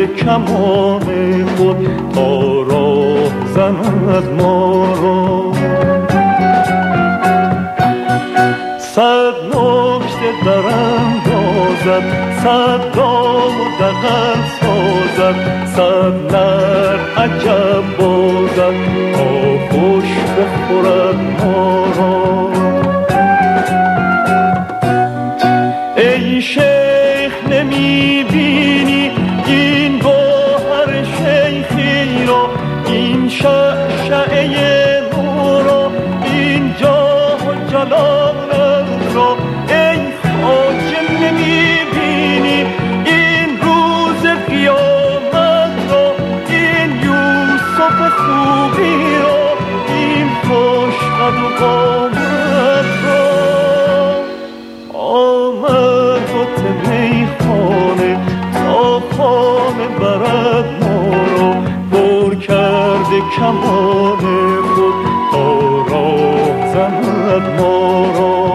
کمان خود تا راه زند ما را. صد نکته در اندازد، صد دام و دغل سازد، صد نر عجب بازد تا خوش بخورد ما را. ای شیخ نمی بینی این گوهر شیخی را، این شعشعه نور را، این جاه و جلال را. ای خواجه نمی بینی این روز قیامت را، این یوسف خوبی را، این خوش قد و قامت را. آمد و میخانه تا خانه برد ما را، پر کرده کمان خود تا راه زند ما را.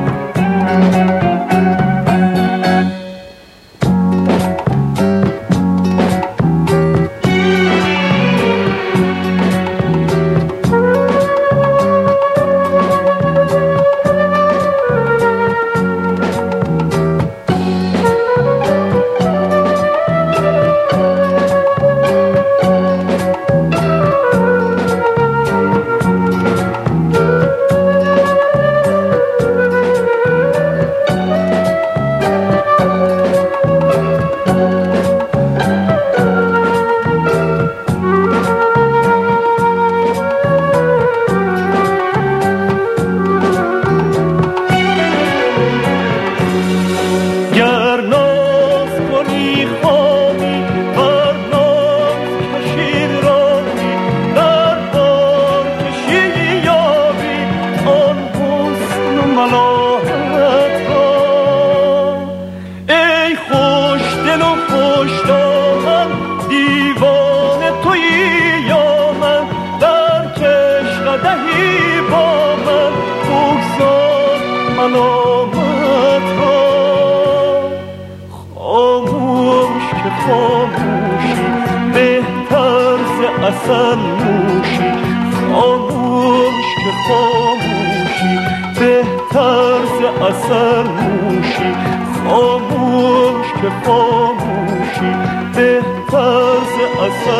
اصل موشی خاموش که خاموشی بهتر ز اصل موشی خاموش که خاموشی بهتر ز اصل